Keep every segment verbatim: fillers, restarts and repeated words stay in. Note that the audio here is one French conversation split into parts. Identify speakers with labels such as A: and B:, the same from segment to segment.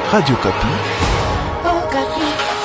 A: Radio Kapi.
B: Oh, Kapi.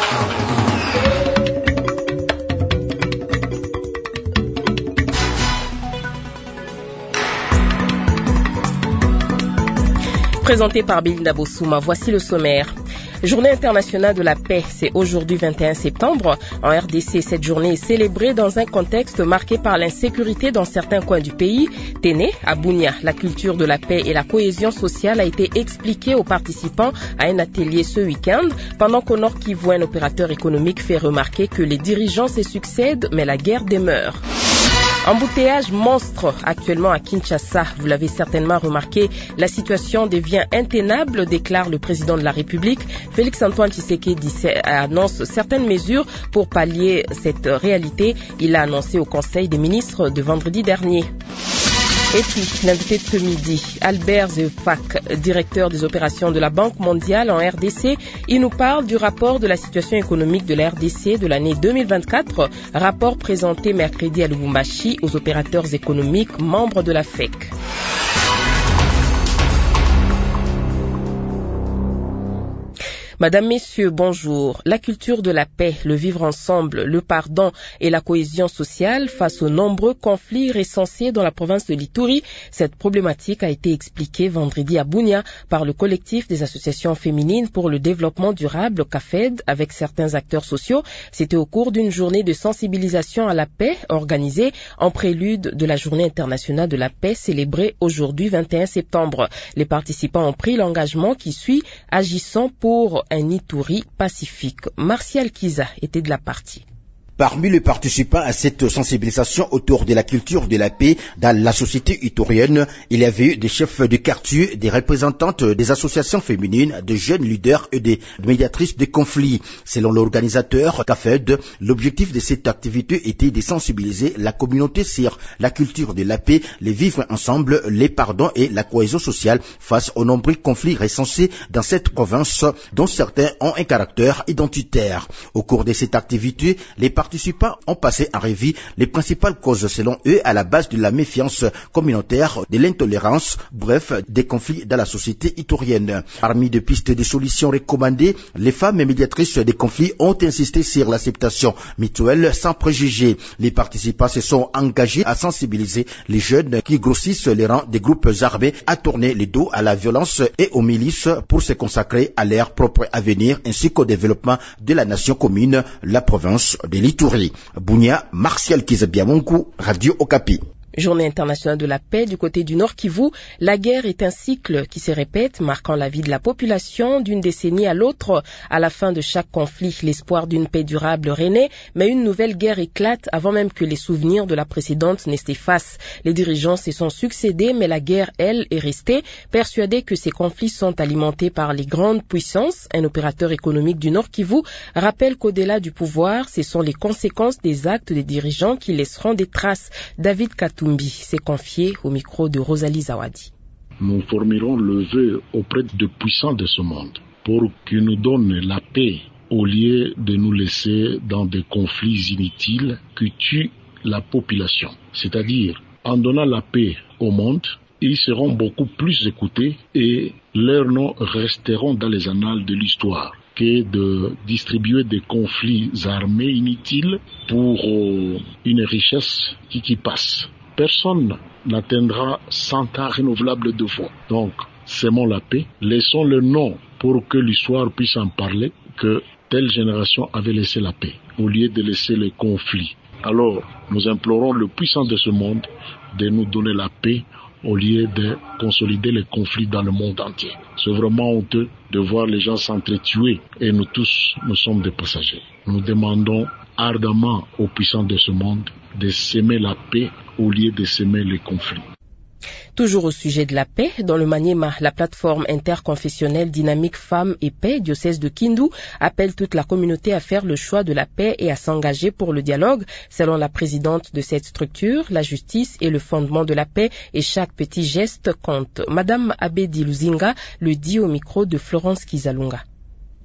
C: Présenté par Belinda Bossouma, voici le sommaire. Journée internationale de la paix, c'est aujourd'hui vingt et un septembre. En R D C, cette journée est célébrée dans un contexte marqué par l'insécurité dans certains coins du pays. Téné, à Bunia, la culture de la paix et la cohésion sociale a été expliquée aux participants à un atelier ce week-end, pendant qu'au Nord Kivu, un opérateur économique fait remarquer que les dirigeants se succèdent, mais la guerre demeure. Embouteillage monstre actuellement à Kinshasa. Vous l'avez certainement remarqué, la situation devient intenable, déclare le président de la République. Félix-Antoine Tshisekedi annonce certaines mesures pour pallier cette réalité. Il l'a annoncé au Conseil des ministres de vendredi dernier. Et puis, l'invité de ce midi, Albert Zeufak, directeur des opérations de la Banque mondiale en R D C. Il nous parle du rapport de la situation économique de la R D C de l'année deux mille vingt-quatre, rapport présenté mercredi à Lubumbashi aux opérateurs économiques membres de la F E C. Madame, Messieurs, bonjour. La culture de la paix, le vivre ensemble, le pardon et la cohésion sociale face aux nombreux conflits recensés dans la province de l'Ituri. Cette problématique a été expliquée vendredi à Bunia par le collectif des associations féminines pour le développement durable, C A F E D, avec certains acteurs sociaux. C'était au cours d'une journée de sensibilisation à la paix organisée en prélude de la Journée internationale de la paix célébrée aujourd'hui vingt et un septembre. Les participants ont pris l'engagement qui suit, agissant pour un Ituri pacifique. Martial Kiza était de la partie.
D: Parmi les participants à cette sensibilisation autour de la culture de la paix dans la société iturienne, il y avait eu des chefs de quartier, des représentantes des associations féminines, des jeunes leaders et des médiatrices de conflits. Selon l'organisateur C A F E D, l'objectif de cette activité était de sensibiliser la communauté sur la culture de la paix, les vivre ensemble, les pardons et la cohésion sociale face aux nombreux conflits recensés dans cette province, dont certains ont un caractère identitaire. Au cours de cette activité, les participants ont passé en revue les principales causes selon eux à la base de la méfiance communautaire, de l'intolérance, bref, des conflits dans la société iturienne. Parmi des pistes de solutions recommandées, les femmes médiatrices des conflits ont insisté sur l'acceptation mutuelle sans préjugés. Les participants se sont engagés à sensibiliser les jeunes qui grossissent les rangs des groupes armés à tourner les dos à la violence et aux milices pour se consacrer à leur propre avenir ainsi qu'au développement de la nation commune, la province de l'Ituri. Bunia, Martial Kizabiamonkou, Radio Okapi.
C: Journée internationale de la paix du côté du Nord Kivu. La guerre est un cycle qui se répète, marquant la vie de la population d'une décennie à l'autre. À la fin de chaque conflit, l'espoir d'une paix durable renaît, mais une nouvelle guerre éclate avant même que les souvenirs de la précédente n'aient effacé. Les dirigeants se sont succédés, mais la guerre, elle, est restée, persuadée que ces conflits sont alimentés par les grandes puissances. Un opérateur économique du Nord Kivu rappelle qu'au-delà du pouvoir, ce sont les conséquences des actes des dirigeants qui laisseront des traces. David Katou s'est confié au micro de Rosalie Zawadi.
E: Nous formerons le vœu auprès des puissants de ce monde pour qu'ils nous donnent la paix au lieu de nous laisser dans des conflits inutiles qui tuent la population. C'est-à-dire, en donnant la paix au monde, ils seront beaucoup plus écoutés et leurs noms resteront dans les annales de l'histoire que de distribuer des conflits armés inutiles pour une richesse qui, qui passe. Personne n'atteindra cent ans renouvelables deux fois. Donc, sémons la paix, laissons le nom pour que l'histoire puisse en parler, que telle génération avait laissé la paix, au lieu de laisser les conflits. Alors, nous implorons le puissant de ce monde de nous donner la paix, au lieu de consolider les conflits dans le monde entier. C'est vraiment honteux de voir les gens s'entretuer, et nous tous, nous sommes des passagers. Nous demandons ardemment aux puissants de ce monde de s'aimer la paix au lieu de s'aimer les conflits.
C: Toujours au sujet de la paix, dans le Maniema, la plateforme interconfessionnelle Dynamique Femmes et Paix, diocèse de Kindu, appelle toute la communauté à faire le choix de la paix et à s'engager pour le dialogue. Selon la présidente de cette structure, la justice est le fondement de la paix et chaque petit geste compte. Madame Abedi Luzinga le dit au micro de Florence Kizalunga.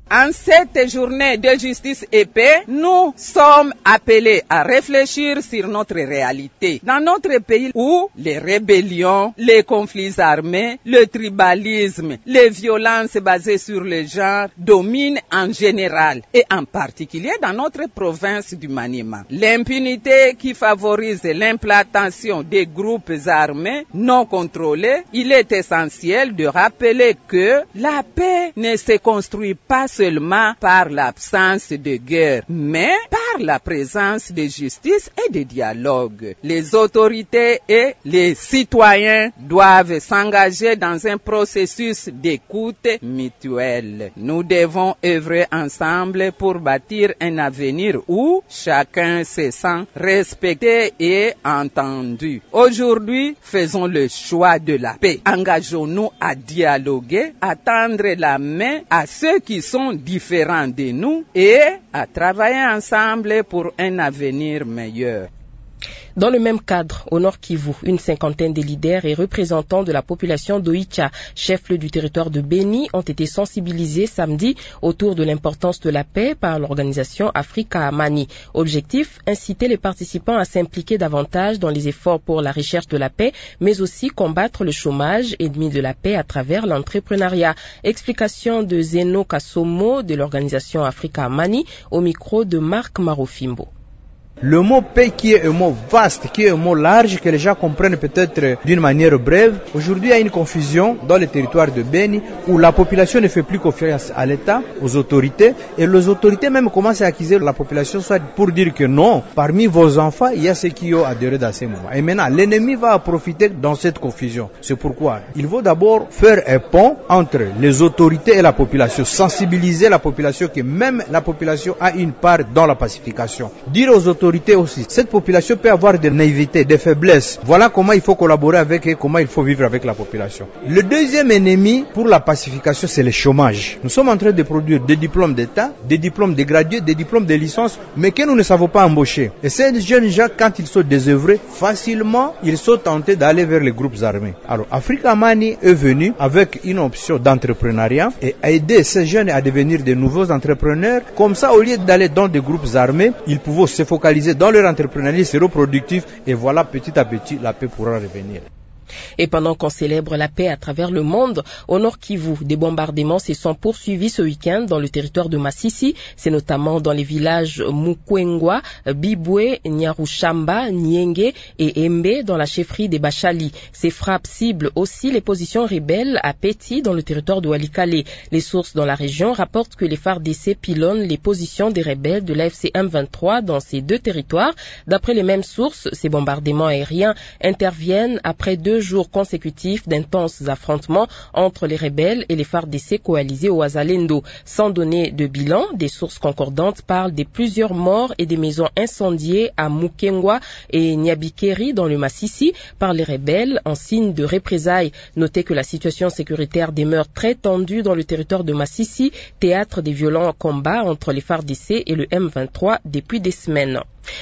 A: En cette journée de justice et paix, nous sommes appelés à réfléchir sur notre réalité. Dans notre pays où les rébellions, les conflits armés, le tribalisme, les violences basées sur le genre dominent en général et en particulier dans notre province du Maniema. L'impunité qui favorise l'implantation des groupes armés non contrôlés, il est essentiel de rappeler que la paix ne se construit pas seulement par l'absence de guerre, mais par la présence de justice et de dialogue. Les autorités et les citoyens doivent s'engager dans un processus d'écoute mutuelle. Nous devons œuvrer ensemble pour bâtir un avenir où chacun se sent respecté et entendu. Aujourd'hui, faisons le choix de la paix. Engageons-nous à dialoguer, à tendre la main à ceux qui sont différents de nous et à travailler ensemble pour un avenir meilleur.
C: Dans le même cadre, au Nord Kivu, une cinquantaine de leaders et représentants de la population d'Oicha, chef-lieu du territoire de Beni, ont été sensibilisés samedi autour de l'importance de la paix par l'organisation Africa Amani. Objectif, inciter les participants à s'impliquer davantage dans les efforts pour la recherche de la paix, mais aussi combattre le chômage, ennemi de la paix à travers l'entrepreneuriat. Explication de Zeno Kassomo de l'organisation Africa Amani au micro de Marc Marofimbo.
F: Le mot paix qui est un mot vaste, qui est un mot large, que les gens comprennent peut-être d'une manière brève. Aujourd'hui, il y a une confusion dans le territoire de Beni où la population ne fait plus confiance à l'État, aux autorités, et les autorités même commencent à accuser la population soit pour dire que non, parmi vos enfants, il y a ceux qui ont adhéré dans ces moments. Et maintenant, l'ennemi va profiter dans cette confusion. C'est pourquoi il faut d'abord faire un pont entre les autorités et la population, sensibiliser la population que même la population a une part dans la pacification. Dire aux autorités aussi. Cette population peut avoir des naïvetés, des faiblesses. Voilà comment il faut collaborer avec et comment il faut vivre avec la population. Le deuxième ennemi pour la pacification, c'est le chômage. Nous sommes en train de produire des diplômes d'État, des diplômes de gradués, des diplômes de licence, mais que nous ne savons pas embaucher. Et ces jeunes gens, quand ils sont désœuvrés, facilement, ils sont tentés d'aller vers les groupes armés. Alors, Africa Amani est venu avec une option d'entrepreneuriat et aider ces jeunes à devenir de nouveaux entrepreneurs. Comme ça, au lieu d'aller dans des groupes armés, ils pouvaient se focaliser dans leur entrepreneuriat séroproductif et voilà, petit à petit, la paix pourra revenir.
C: Et pendant qu'on célèbre la paix à travers le monde, au Nord Kivu, des bombardements se sont poursuivis ce week-end dans le territoire de Masisi. C'est notamment dans les villages Mukwengwa, Bibwe, Nyarushamba, Nyenge et Embe dans la chefferie des Bachali. Ces frappes ciblent aussi les positions rebelles à Peti dans le territoire de Walikale. Les sources dans la région rapportent que les F A R D C pilonnent les positions des rebelles de l'A F C M vingt-trois dans ces deux territoires. D'après les mêmes sources, ces bombardements aériens interviennent après deux jours consécutifs d'intenses affrontements entre les rebelles et les F A R D C coalisés au Wazalendo. Sans donner de bilan, des sources concordantes parlent de plusieurs morts et des maisons incendiées à Mukengwa et Nyabikeri dans le Masisi par les rebelles en signe de représailles. Notez que la situation sécuritaire demeure très tendue dans le territoire de Masisi, théâtre des violents combats entre les F A R D C et le M vingt-trois depuis des semaines.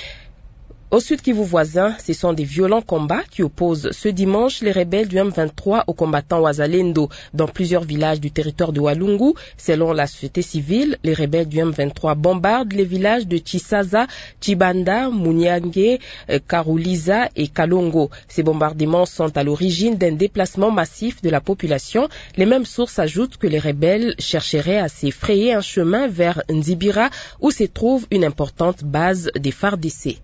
C: Au sud Kivu voisin, ce sont des violents combats qui opposent ce dimanche les rebelles du M vingt-trois aux combattants Wazalendo dans plusieurs villages du territoire de Walungu. Selon la société civile, les rebelles du M vingt-trois bombardent les villages de Chisaza, Chibanda, Munyange, Karuliza et Kalongo. Ces bombardements sont à l'origine d'un déplacement massif de la population. Les mêmes sources ajoutent que les rebelles chercheraient à s'effrayer un chemin vers Nzibira où se trouve une importante base des F A R D C.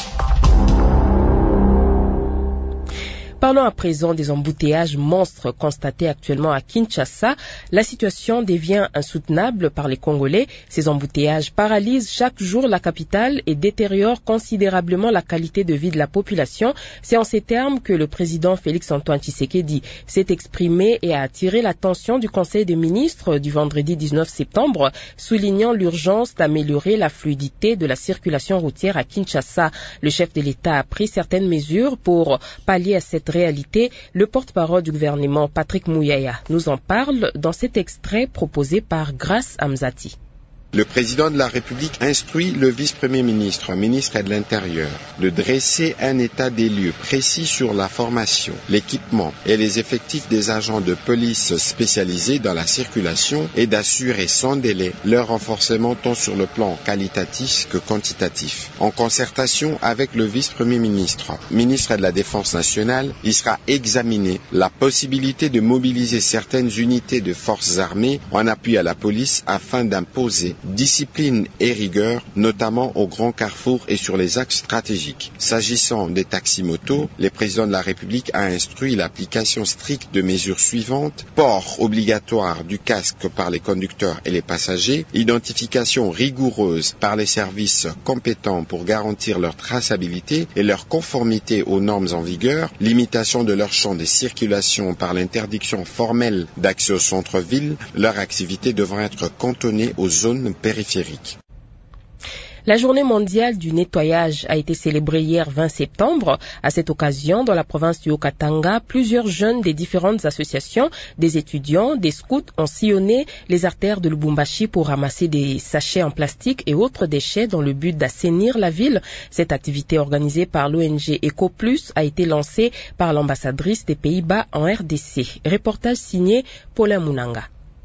C: Parlons à présent des embouteillages monstres constatés actuellement à Kinshasa. La situation devient insoutenable par les Congolais. Ces embouteillages paralysent chaque jour la capitale et détériorent considérablement la qualité de vie de la population. C'est en ces termes que le président Félix-Antoine Tshisekedi s'est exprimé et a attiré l'attention du Conseil des ministres du vendredi dix-neuf septembre, soulignant l'urgence d'améliorer la fluidité de la circulation routière à Kinshasa. Le chef de l'État a pris certaines mesures pour pallier à cette réalité. Le porte-parole du gouvernement, Patrick Mouyaya, nous en parle dans cet extrait proposé par Grace Amzati.
G: Le président de la République instruit le vice-premier ministre, ministre de l'Intérieur, de dresser un état des lieux précis sur la formation, l'équipement et les effectifs des agents de police spécialisés dans la circulation et d'assurer sans délai leur renforcement tant sur le plan qualitatif que quantitatif. En concertation avec le vice-premier ministre, ministre de la Défense nationale, il sera examiné la possibilité de mobiliser certaines unités de forces armées en appui à la police afin d'imposer discipline et rigueur, notamment aux grands carrefours et sur les axes stratégiques. S'agissant des taxis-motos, le président de la République a instruit l'application stricte de mesures suivantes: port obligatoire du casque par les conducteurs et les passagers, identification rigoureuse par les services compétents pour garantir leur traçabilité et leur conformité aux normes en vigueur, limitation de leur champ de circulation par l'interdiction formelle d'accès au centre-ville, leur activité devra être cantonnée aux zones périphériques.
C: La journée mondiale du nettoyage a été célébrée hier vingt septembre. À cette occasion, dans la province du Haut-Katanga, plusieurs jeunes des différentes associations, des étudiants, des scouts ont sillonné les artères de Lubumbashi pour ramasser des sachets en plastique et autres déchets dans le but d'assainir la ville. Cette activité organisée par l'O N G EcoPlus a été lancée par l'ambassadrice des Pays-Bas en R D C. Reportage signé Paulin Munanga.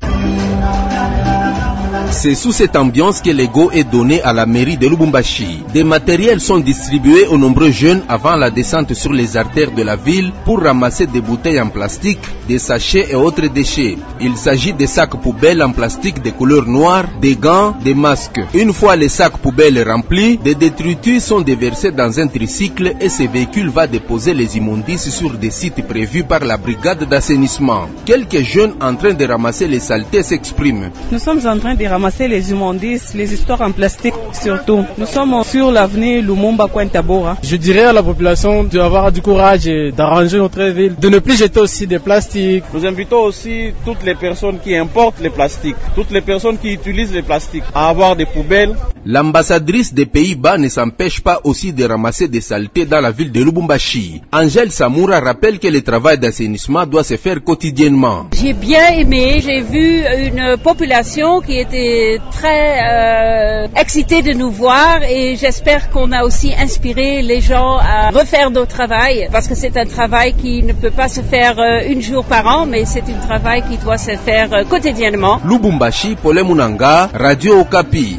H: C'est sous cette ambiance que l'ego est donné à la mairie de Lubumbashi. Des matériels sont distribués aux nombreux jeunes avant la descente sur les artères de la ville pour ramasser des bouteilles en plastique, des sachets et autres déchets. Il s'agit des sacs poubelles en plastique de couleur noire, des gants, des masques. Une fois les sacs poubelles remplis, des détritus sont déversés dans un tricycle et ce véhicule va déposer les immondices sur des sites prévus par la brigade d'assainissement. Quelques jeunes en train de ramasser les saletés s'expriment.
I: Nous sommes en train de ramasser les immondices, les histoires en plastique surtout. Nous sommes sur l'avenue Lumumba Cointabora.
J: Je dirais à la population d'avoir du courage et d'arranger notre ville, de ne plus jeter aussi des plastiques.
K: Nous invitons aussi toutes les personnes qui importent les plastiques, toutes les personnes qui utilisent les plastiques à avoir des poubelles.
H: L'ambassadrice des Pays-Bas ne s'empêche pas aussi de ramasser des saletés dans la ville de Lubumbashi. Angèle Samoura rappelle que le travail d'assainissement doit se faire quotidiennement.
L: J'ai bien aimé, j'ai vu une population qui était très euh, excitée de nous voir et j'espère qu'on a aussi inspiré les gens à refaire notre travail parce que c'est un travail qui ne peut pas se faire euh, une jour par an mais c'est un travail qui doit se faire euh, quotidiennement.
H: Lubumbashi, Paulin Munanga, Radio Okapi.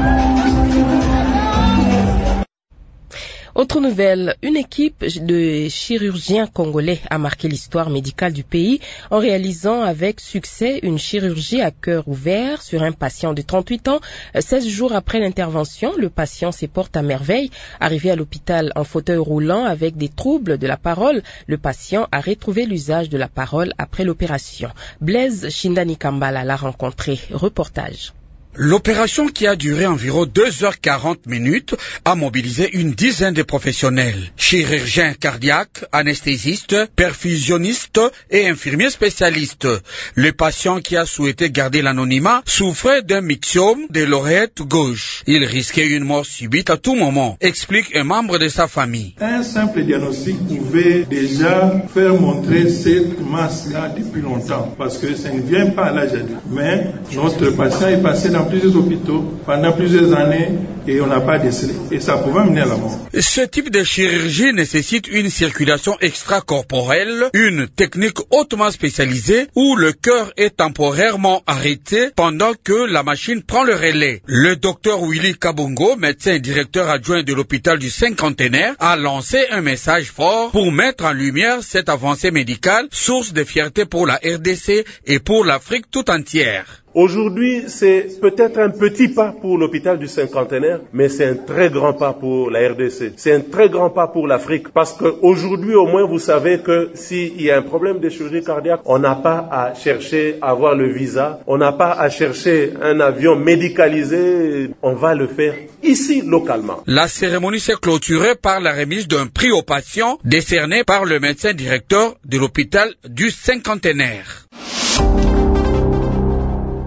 C: Autre nouvelle, une équipe de chirurgiens congolais a marqué l'histoire médicale du pays en réalisant avec succès une chirurgie à cœur ouvert sur un patient de trente-huit ans. seize jours après l'intervention, le patient se porte à merveille. Arrivé à l'hôpital en fauteuil roulant avec des troubles de la parole, le patient a retrouvé l'usage de la parole après l'opération. Blaise Shindani Kambala l'a rencontré. Reportage.
M: L'opération, qui a duré environ deux heures quarante minutes, a mobilisé une dizaine de professionnels. Chirurgiens cardiaques, anesthésistes, perfusionnistes et infirmiers spécialistes. Le patient, qui a souhaité garder l'anonymat, souffrait d'un myxiome de l'oreillette gauche. Il risquait une mort subite à tout moment, explique un membre de sa famille.
N: Un simple diagnostic pouvait déjà faire montrer cette masse-là depuis longtemps, parce que ça ne vient pas à l'âge adulte. Mais notre patient est passé dans plusieurs hôpitaux pendant plusieurs années et on n'a pas décelé. Et ça pouvait mener à la mort.
M: Ce type de chirurgie nécessite une circulation extracorporelle, une technique hautement spécialisée où le cœur est temporairement arrêté pendant que la machine prend le relais. Le docteur Willy Kabongo, médecin et directeur adjoint de l'hôpital du Cinquantenaire, a lancé un message fort pour mettre en lumière cette avancée médicale, source de fierté pour la R D C et pour l'Afrique tout entière.
O: Aujourd'hui, c'est peut-être un petit pas pour l'hôpital du Cinquantenaire, mais c'est un très grand pas pour la R D C. C'est un très grand pas pour l'Afrique, parce qu'aujourd'hui, au moins, vous savez que s'il y a un problème de chirurgie cardiaque, on n'a pas à chercher à avoir le visa, on n'a pas à chercher un avion médicalisé, on va le faire ici, localement.
M: La cérémonie s'est clôturée par la remise d'un prix aux patients décerné par le médecin directeur de l'hôpital du Cinquantenaire.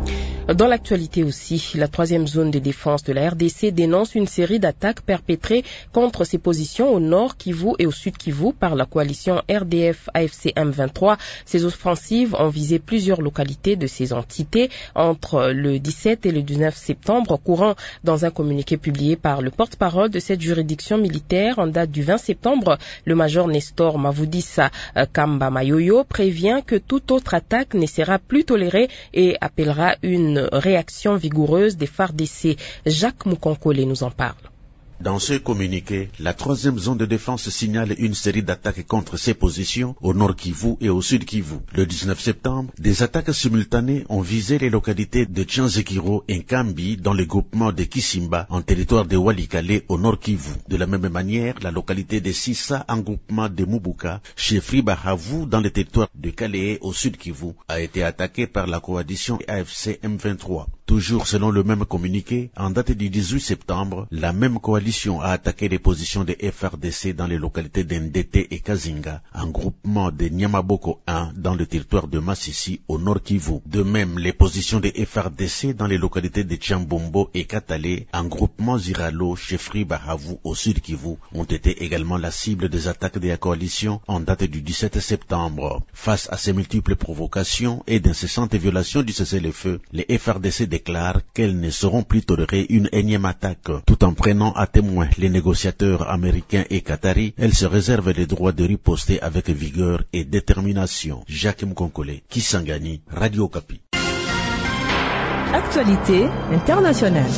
C: Dans l'actualité aussi, la troisième zone de défense de la R D C dénonce une série d'attaques perpétrées contre ses positions au nord Kivu et au sud Kivu par la coalition R D F A F C M vingt-trois. Ces offensives ont visé plusieurs localités de ces entités entre le dix-sept et le dix-neuf septembre, courant dans un communiqué publié par le porte-parole de cette juridiction militaire en date du vingt septembre. Le major Nestor Mavudisa Kamba Mayoyo prévient que toute autre attaque ne sera plus tolérée et appellera une réaction vigoureuse des F A R D C. Jacques Moukonkole nous en parle.
P: Dans ce communiqué, la troisième zone de défense signale une série d'attaques contre ses positions au nord Kivu et au sud Kivu. Le dix-neuf septembre, des attaques simultanées ont visé les localités de Tchanzekiro et Nkambi dans le groupement de Kisimba en territoire de Walikale au nord Kivu. De la même manière, la localité de Sissa en groupement de Mubuka chez Fribahavu dans le territoire de Kalehe au sud Kivu a été attaquée par la coalition A F C M vingt-trois. Toujours selon le même communiqué, en date du dix-huit septembre, la même coalition a attaqué les positions des F R D C dans les localités d'Ndete et Kazinga, en groupement de Nyamaboko un dans le territoire de Massissi au nord Kivu. De même, les positions des F R D C dans les localités de Tchambombo et Katale, en groupement Ziralo, chefferie Bahavu au sud Kivu, ont été également la cible des attaques de la coalition en date du dix-sept septembre. Face à ces multiples provocations et d'incessantes violations du cessez-le-feu, les F R D C déclarent qu'elles ne seront plus tolérées une énième attaque. Tout en prenant à témoin les négociateurs américains et qataris, elles se réservent le droit de riposter avec vigueur et détermination. Jacques Mkonkole, Kisangani, Radio Okapi.
Q: Actualité internationale.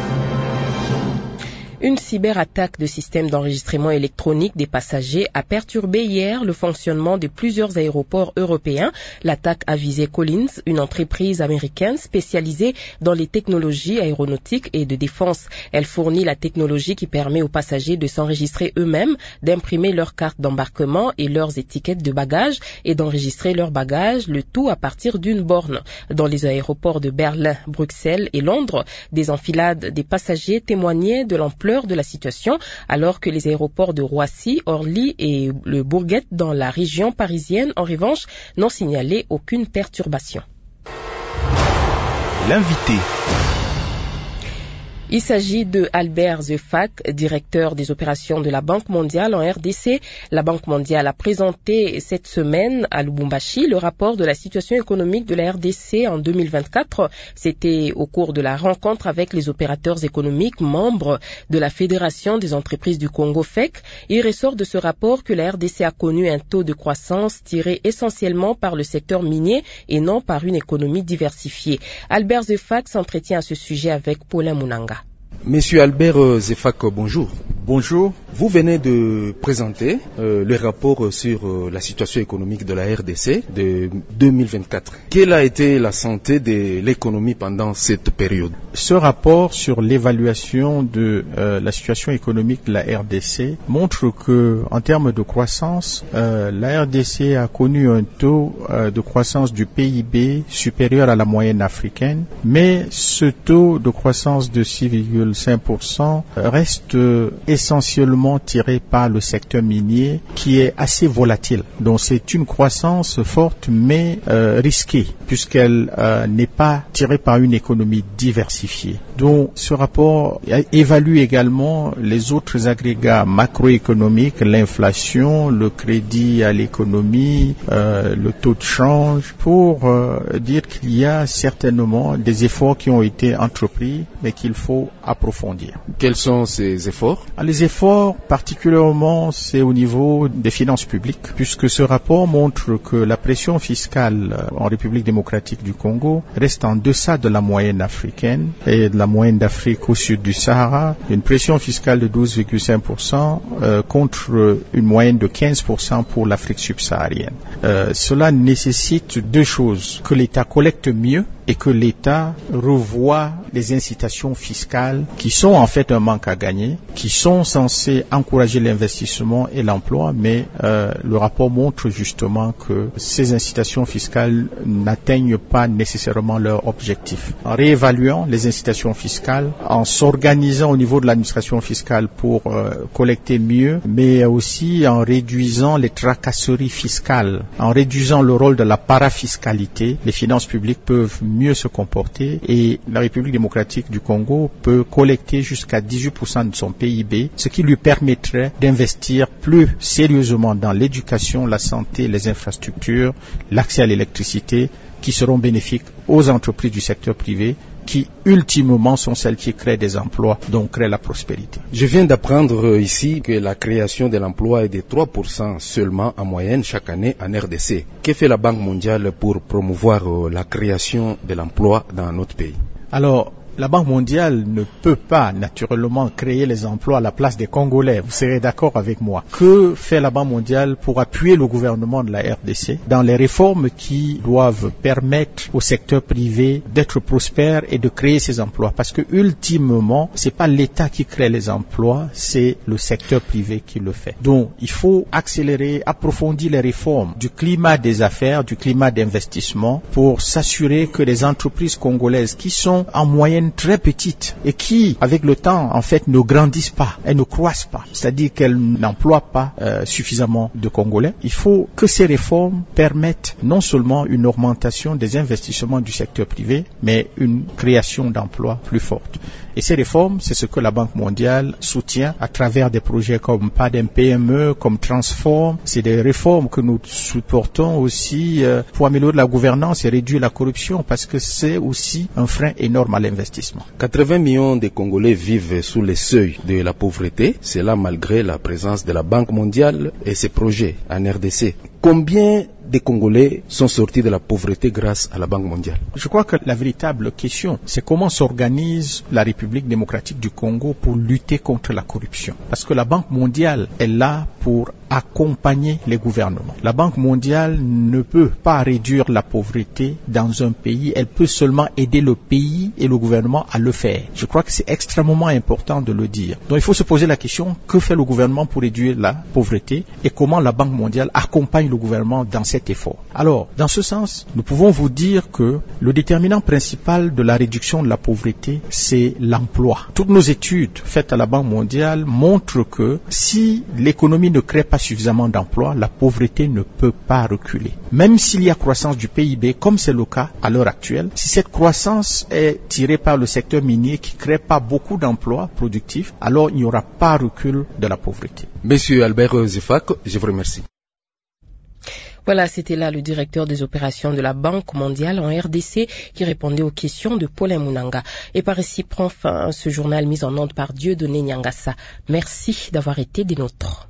C: Une cyberattaque de systèmes d'enregistrement électronique des passagers a perturbé hier le fonctionnement de plusieurs aéroports européens. L'attaque a visé Collins, une entreprise américaine spécialisée dans les technologies aéronautiques et de défense. Elle fournit la technologie qui permet aux passagers de s'enregistrer eux-mêmes, d'imprimer leurs cartes d'embarquement et leurs étiquettes de bagages et d'enregistrer leurs bagages, le tout à partir d'une borne. Dans les aéroports de Berlin, Bruxelles et Londres, des enfilades des passagers témoignaient de l'ampleur de la situation, alors que les aéroports de Roissy, Orly et le Bourget dans la région parisienne, en revanche, n'ont signalé aucune perturbation.
R: L'invité.
C: Il s'agit de Albert Zefak, directeur des opérations de la Banque mondiale en R D C. La Banque mondiale a présenté cette semaine à Lubumbashi le rapport de la situation économique de la R D C en deux mille vingt-quatre. C'était au cours de la rencontre avec les opérateurs économiques membres de la Fédération des entreprises du Congo F E C. Il ressort de ce rapport que la R D C a connu un taux de croissance tiré essentiellement par le secteur minier et non par une économie diversifiée. Albert Zefak s'entretient à ce sujet avec Paulin Munanga.
R: Monsieur Albert Zefak, bonjour. Bonjour. Vous venez de présenter euh, le rapport sur euh, la situation économique de la R D C de deux mille vingt-quatre. Quelle a été la santé de l'économie pendant cette période?
S: Ce rapport sur l'évaluation de euh, la situation économique de la R D C montre que, en termes de croissance, euh, la R D C a connu un taux euh, de croissance du P I B supérieur à la moyenne africaine, mais ce taux de croissance de six virgule cinq pour cent reste euh, essentiellement tiré par le secteur minier qui est assez volatile. Donc c'est une croissance forte mais euh, risquée puisqu'elle euh, n'est pas tirée par une économie diversifiée. Donc ce rapport évalue également les autres agrégats macroéconomiques, l'inflation, le crédit à l'économie, euh, le taux de change, pour euh, dire qu'il y a certainement des efforts qui ont été entrepris mais qu'il faut approfondir.
R: Quels sont ces efforts?
S: Les efforts, particulièrement, c'est au niveau des finances publiques, puisque ce rapport montre que la pression fiscale en République démocratique du Congo reste en deçà de la moyenne africaine et de la moyenne d'Afrique au sud du Sahara. Une pression fiscale de douze virgule cinq pour cent euh, contre une moyenne de quinze pour cent pour l'Afrique subsaharienne. Euh, cela nécessite deux choses: que l'État collecte mieux et que l'État revoie les incitations fiscales qui sont en fait un manque à gagner, qui sont censées encourager l'investissement et l'emploi, mais euh, le rapport montre justement que ces incitations fiscales n'atteignent pas nécessairement leur objectif. En réévaluant les incitations fiscales, en s'organisant au niveau de l'administration fiscale pour euh, collecter mieux, mais aussi en réduisant les tracasseries fiscales, en réduisant le rôle de la parafiscalité, les finances publiques peuvent mieux se comporter et la République démocratique du Congo peut collecter jusqu'à dix-huit pour cent de son P I B, ce qui lui permettrait d'investir plus sérieusement dans l'éducation, la santé, les infrastructures, l'accès à l'électricité, qui seront bénéfiques aux entreprises du secteur privé, qui ultimement sont celles qui créent des emplois, donc créent la prospérité.
R: Je viens d'apprendre ici que la création de l'emploi est de trois pour cent seulement en moyenne chaque année en R D C. Que fait la Banque mondiale pour promouvoir la création de l'emploi dans notre pays?
S: Alors, la Banque mondiale ne peut pas naturellement créer les emplois à la place des Congolais. Vous serez d'accord avec moi. Que fait la Banque mondiale pour appuyer le gouvernement de la R D C dans les réformes qui doivent permettre au secteur privé d'être prospère et de créer ces emplois? Parce que ultimement, c'est pas l'État qui crée les emplois, c'est le secteur privé qui le fait. Donc, il faut accélérer, approfondir les réformes du climat des affaires, du climat d'investissement pour s'assurer que les entreprises congolaises qui sont en moyenne très petites et qui, avec le temps, en fait, ne grandissent pas, elles ne croissent pas, c'est-à-dire qu'elles n'emploient pas euh, suffisamment de Congolais. Il faut que ces réformes permettent non seulement une augmentation des investissements du secteur privé, mais une création d'emplois plus forte. Et ces réformes, c'est ce que la Banque mondiale soutient à travers des projets comme P A D M P M E, comme Transform. C'est des réformes que nous supportons aussi euh, pour améliorer la gouvernance et réduire la corruption, parce que c'est aussi un frein énorme à l'investissement.
R: quatre-vingts millions de Congolais vivent sous le seuil de la pauvreté, cela malgré la présence de la Banque mondiale et ses projets en R D C. Combien de Congolais sont sortis de la pauvreté grâce à la Banque mondiale?
S: Je crois que la véritable question, c'est comment s'organise la République démocratique du Congo pour lutter contre la corruption. Parce que la Banque mondiale est là pour accompagner les gouvernements. La Banque mondiale ne peut pas réduire la pauvreté dans un pays, elle peut seulement aider le pays et le gouvernement à le faire. Je crois que c'est extrêmement important de le dire. Donc il faut se poser la question, que fait le gouvernement pour réduire la pauvreté et comment la Banque mondiale accompagne le gouvernement dans cet effort. Alors, dans ce sens, nous pouvons vous dire que le déterminant principal de la réduction de la pauvreté, c'est l'emploi. Toutes nos études faites à la Banque mondiale montrent que si l'économie ne crée pas suffisamment d'emplois, la pauvreté ne peut pas reculer. Même s'il y a croissance du P I B, comme c'est le cas à l'heure actuelle, si cette croissance est tirée par le secteur minier qui ne crée pas beaucoup d'emplois productifs, alors il n'y aura pas recul de la pauvreté.
R: Monsieur Albert Zefak, je vous remercie.
C: Voilà, c'était là le directeur des opérations de la Banque mondiale en R D C qui répondait aux questions de Paulin Mounanga. Et par ici prend fin ce journal mis en onde par Dieudonné Nyangassa. Merci d'avoir été des nôtres.